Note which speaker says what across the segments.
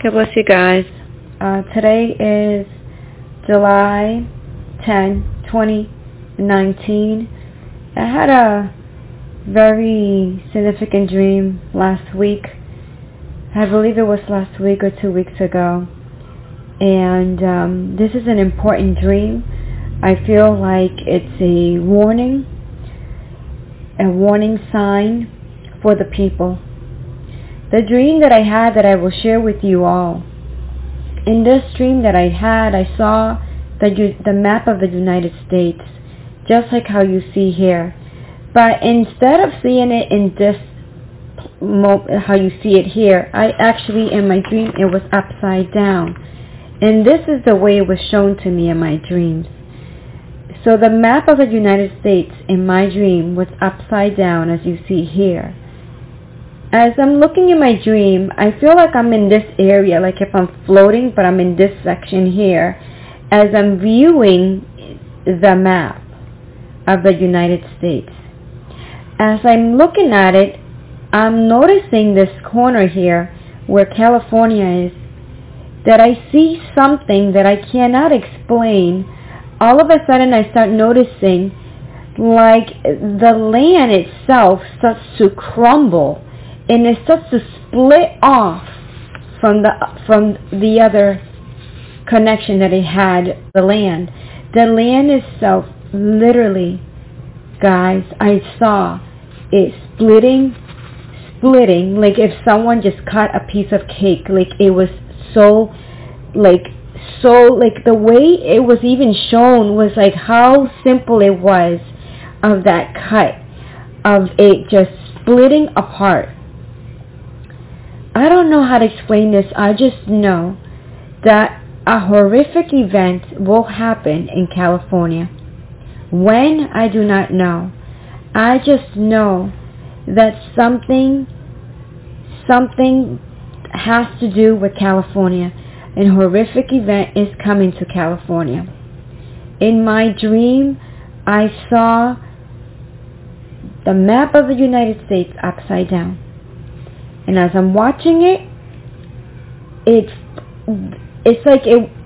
Speaker 1: God bless you guys. Today is July 10, 2019. I had a very significant dream last week. I believe it was last week or 2 weeks ago. And this is an important dream. I feel like it's a warning sign for the people. The dream that I had that I will share with you all. In this dream that I had, I saw the map of the United States, just like how you see here. But instead of seeing it in this how you see it here, I actually, in my dream, it was upside down. And this is the way it was shown to me in my dreams. So the map of the United States in my dream was upside down, as you see here. As I'm looking in my dream, I feel like I'm in this area, like if I'm floating, but I'm in this section here, as I'm viewing the map of the United States. As I'm looking at it, I'm noticing this corner here, where California is, that I see something that I cannot explain. All of a sudden I start noticing like the land itself starts to crumble. And it starts to split off from the other connection that it had, the land. The land itself, literally, guys, I saw it splitting, like if someone just cut a piece of cake. Like it was so the way it was even shown was like how simple it was of that cut, of it just splitting apart. I don't know how to explain this. I just know that a horrific event will happen in California. When? I do not know. I just know that something has to do with California. An horrific event is coming to California. In my dream, I saw the map of the United States upside down. And as I'm watching it, it's like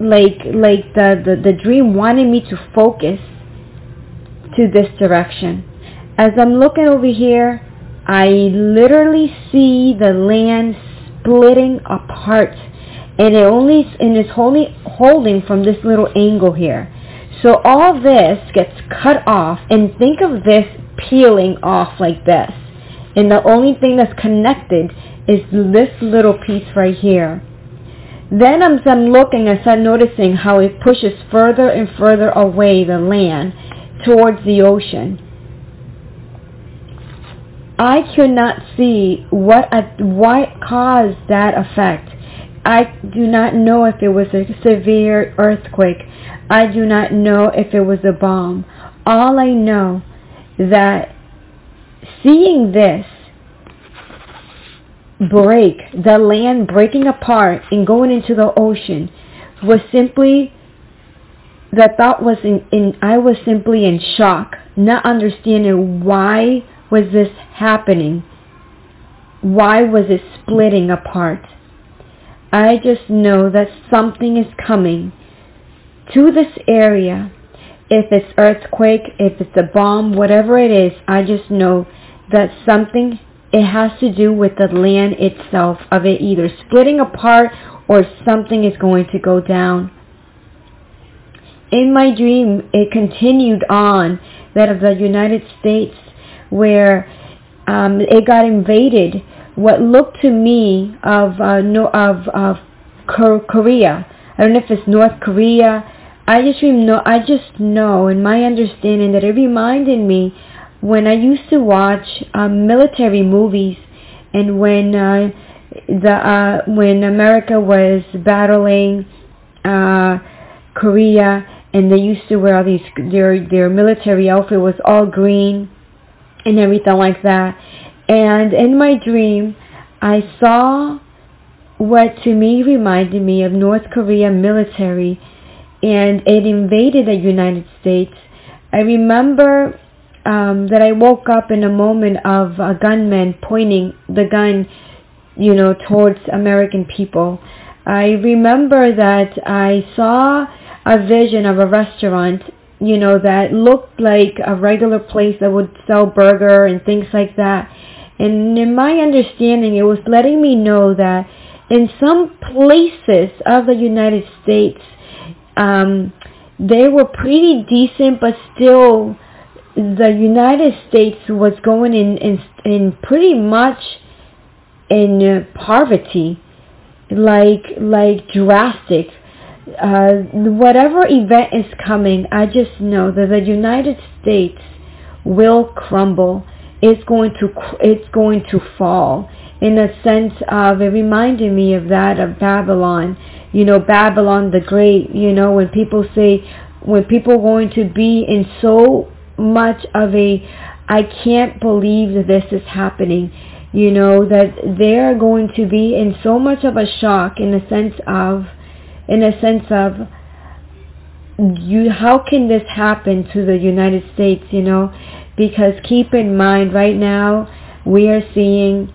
Speaker 1: the dream wanted me to focus to this direction. As I'm looking over here, I literally see the land splitting apart, and it's only holding from this little angle here. So all this gets cut off, and think of this peeling off like this. And the only thing that's connected is this little piece right here. Then as I'm looking, I start noticing how it pushes further and further away the land towards the ocean. I could not see what caused that effect. I do not know if it was a severe earthquake. I do not know if it was a bomb. All I know that seeing this break, the land breaking apart and going into the ocean, was simply, the thought was I was simply in shock, not understanding why was this happening. Why was it splitting apart? I just know that something is coming to this area. If it's earthquake, if it's a bomb, whatever it is, I just know that something, it has to do with the land itself, of it either splitting apart or something is going to go down. In my dream, it continued on, that of the United States, where it got invaded. What looked to me of Korea. I don't know if it's North Korea. I just know in my understanding that it reminded me when I used to watch military movies, and when America was battling Korea, and they used to wear all these, their military outfit was all green and everything like that. And in my dream, I saw what to me reminded me of North Korea military, and it invaded the United States. I remember that I woke up in a moment of a gunman pointing the gun, towards American people. I remember that I saw a vision of a restaurant, that looked like a regular place that would sell burger and things like that. And in my understanding, it was letting me know that in some places of the United States, they were pretty decent, but still the United States was going in pretty much in poverty, like drastic. Whatever event is coming, I just know that the United States will crumble. It's going to fall. In a sense of, it reminded me of that of Babylon. Babylon the Great. When people are going to be in so much of a, I can't believe that this is happening. That they're going to be in so much of a shock in a sense of, how can this happen to the United States, because keep in mind, right now, we are seeing,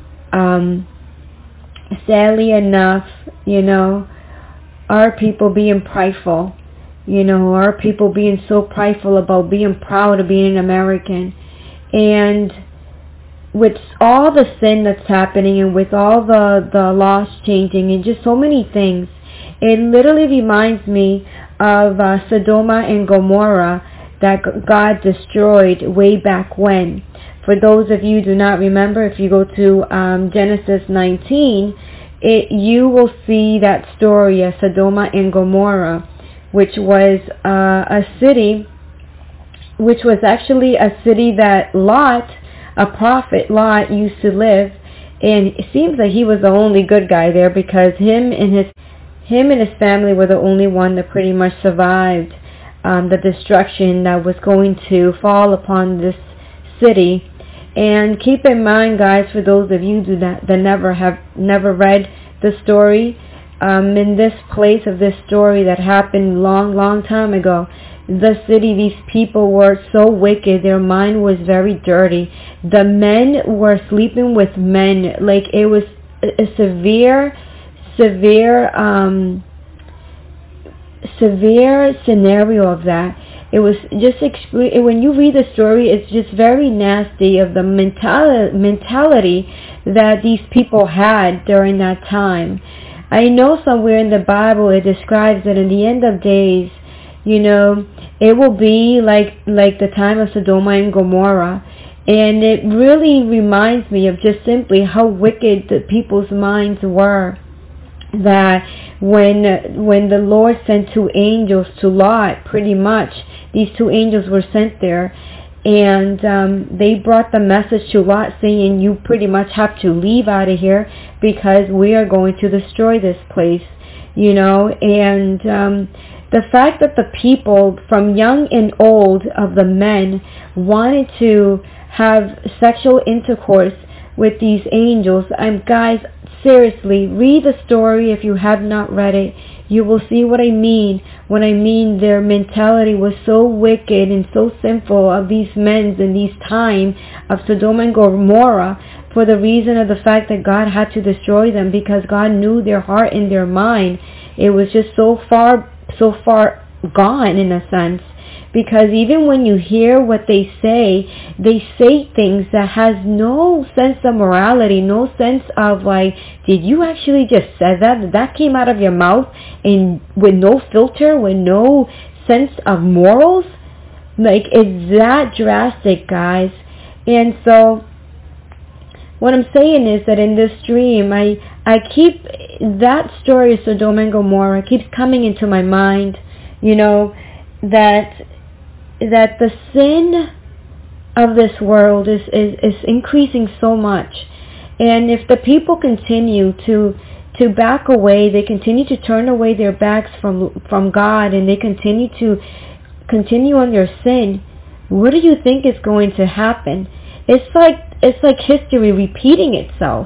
Speaker 1: sadly enough, our people being prideful, our people being so prideful about being proud of being an American. And with all the sin that's happening and with all the laws changing and just so many things, it literally reminds me of Sodom and Gomorrah that God destroyed way back when. For those of you who do not remember, if you go to Genesis 19, you will see that story of Sodom and Gomorrah, which was a city, which was actually a city that Lot, a prophet Lot, used to live. And it seems that he was the only good guy there, because him and his family were the only one that pretty much survived the destruction that was going to fall upon this city. And keep in mind, guys, for those of you that never read the story, in this place of this story that happened long time ago, the city, these people were so wicked, their mind was very dirty. The men were sleeping with men, like it was a severe scenario of that. It was just, when you read the story, it's just very nasty of the mentality that these people had during that time. I know somewhere in the Bible it describes that in the end of days, it will be like the time of Sodom and Gomorrah. And it really reminds me of just simply how wicked the people's minds were. That when the Lord sent two angels to Lot, pretty much, these two angels were sent there, and they brought the message to Lot saying, you pretty much have to leave out of here because we are going to destroy this place, and the fact that the people, from young and old of the men, wanted to have sexual intercourse with these angels. Guys, seriously, read the story if you have not read it. You will see what I mean when I mean their mentality was so wicked and so sinful of these men in these time of Sodom and Gomorrah, for the reason of the fact that God had to destroy them because God knew their heart and their mind. It was just so far gone in a sense. Because even when you hear what they say things that has no sense of morality, no sense of like, did you actually just say that? That came out of your mouth and with no filter, with no sense of morals? Like, it's that drastic, guys. And so, what I'm saying is that in this dream, I keep, that story of Sodom and Gomorrah keeps coming into my mind, that the sin of this world is increasing so much. And if the people continue to back away, they continue to turn away their backs from God, and they continue on their sin, what do you think is going to happen? It's like history repeating itself,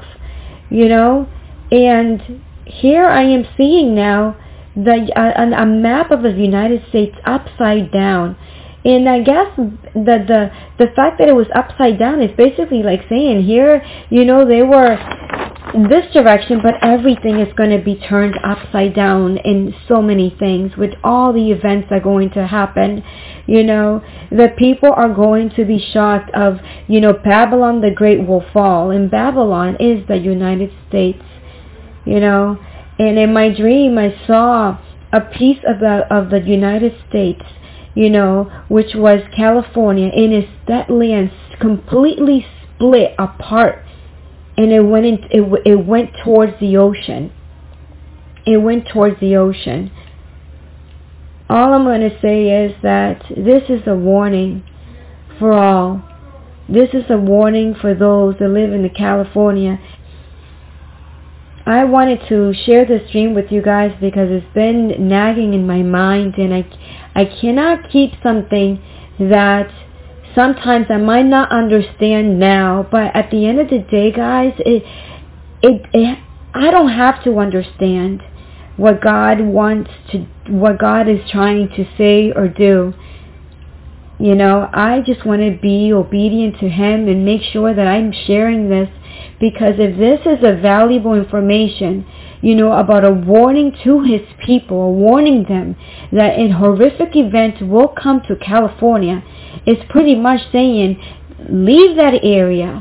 Speaker 1: And here I am seeing now a map of the United States upside down. And I guess the fact that it was upside down is basically like saying here, they were this direction, but everything is going to be turned upside down in so many things with all the events that are going to happen. The people are going to be shocked of, Babylon the Great will fall, and Babylon is the United States, and in my dream I saw a piece of the United States, which was California, and that land completely split apart. And it went towards the ocean. It went towards the ocean. All I'm going to say is that this is a warning for all. This is a warning for those that live in California. I wanted to share this dream with you guys because it's been nagging in my mind, and I cannot keep something that sometimes I might not understand now, but at the end of the day, guys, I don't have to understand what God is trying to say or do. I just want to be obedient to Him and make sure that I'm sharing this, because if this is a valuable information, about a warning to His people, a warning them that a horrific event will come to California, it's pretty much saying, leave that area,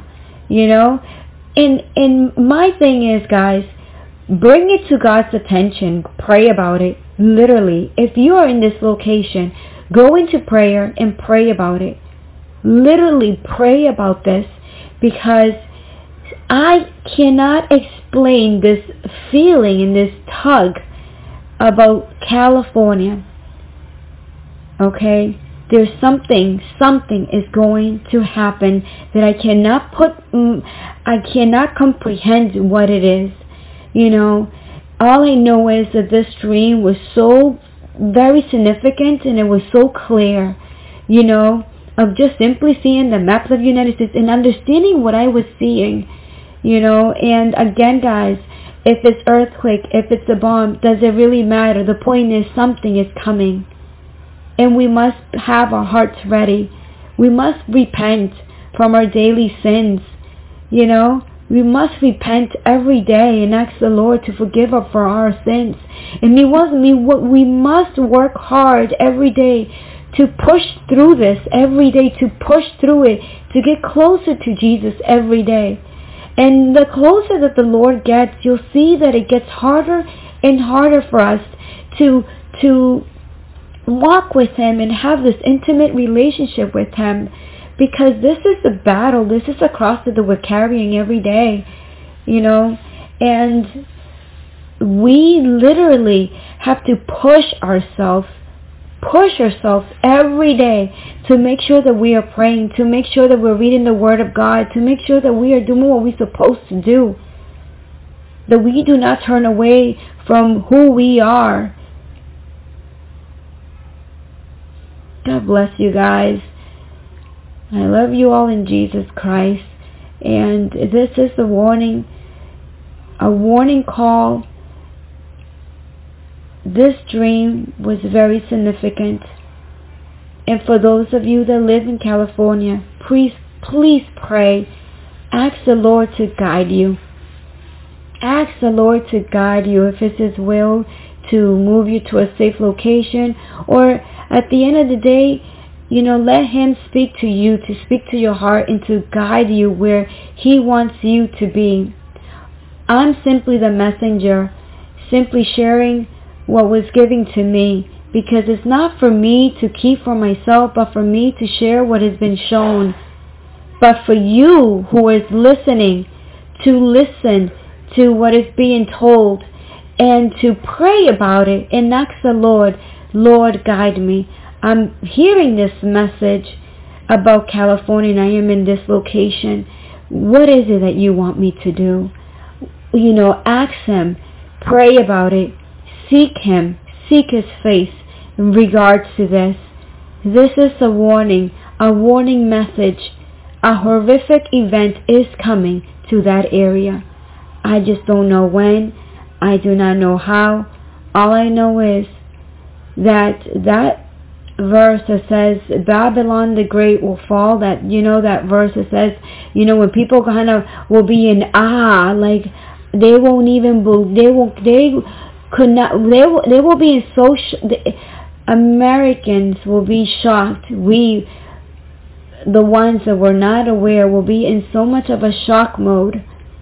Speaker 1: And my thing is, guys, bring it to God's attention. Pray about it. Literally, if you are in this location, go into prayer and pray about it. Literally pray about this, because I cannot explain this feeling and this tug about California. Okay? There's something is going to happen that I cannot comprehend what it is. All I know is that this dream was so very significant, and it was so clear, of just simply seeing the maps of the United States and understanding what I was seeing, and again, guys, if it's earthquake, if it's a bomb, does it really matter? The point is, something is coming. And we must have our hearts ready. We must repent from our daily sins. We must repent every day and ask the Lord to forgive us for our sins. And we must work hard every day to push through this every day, to push through it, to get closer to Jesus every day. And the closer that the Lord gets, you'll see that it gets harder and harder for us to walk with Him and have this intimate relationship with Him, because this is the battle, this is the cross that we're carrying every day, and we literally have to push ourselves every day to make sure that we are praying, to make sure that we're reading the Word of God, to make sure that we are doing what we're supposed to do, that we do not turn away from who we are. God bless you guys. I love you all in Jesus Christ. And this is a warning call. This dream was very significant. And for those of you that live in California, please pray. Ask the Lord to guide you. Ask the Lord to guide you if it's His will to move you to a safe location, or at the end of the day, let Him speak to you, to speak to your heart, and to guide you where He wants you to be. I'm simply the messenger, simply sharing what was given to me, because it's not for me to keep for myself, but for me to share what has been shown. But for you who is listening, to listen to what is being told, and to pray about it and ask the Lord, Lord, guide me. I'm hearing this message about California, and I am in this location. What is it that you want me to do? Ask Him, pray about it, seek Him, seek His face in regards to this. This is a warning message. A horrific event is coming to that area. I just don't know when. I do not know how. All I know is that verse that says Babylon the Great will fall, that verse that says, when people kind of will be in awe, like, They won't even they could not, they will be so Americans will be shocked. We, the ones that were not aware, will be in so much of a shock mode,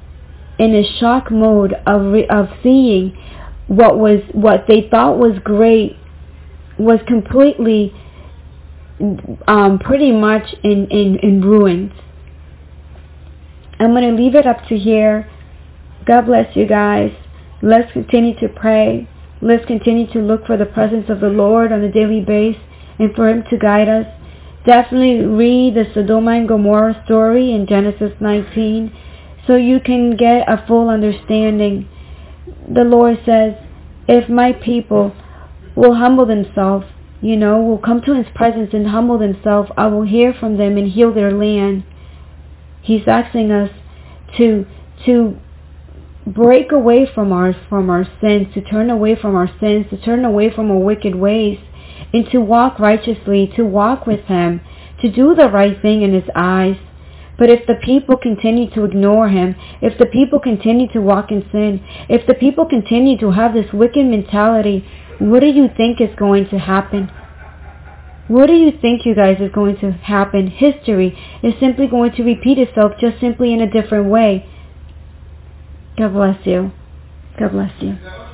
Speaker 1: of seeing what they thought was great was completely pretty much in ruins. I'm going to leave it up to here. God bless you guys. Let's continue to pray. Let's continue to look for the presence of the Lord on a daily basis and for Him to guide us. Definitely read the Sodom and Gomorrah story in Genesis 19 so you can get a full understanding. The Lord says, if my people will humble themselves, will come to His presence and humble themselves, I will hear from them and heal their land. He's asking us to break away from our sins, to turn away from our sins, to turn away from our wicked ways, and to walk righteously, to walk with Him, to do the right thing in His eyes. But if the people continue to ignore Him, if the people continue to walk in sin, if the people continue to have this wicked mentality, what do you think is going to happen? What do you think, you guys, is going to happen? History is simply going to repeat itself, just simply in a different way. God bless you. God bless you.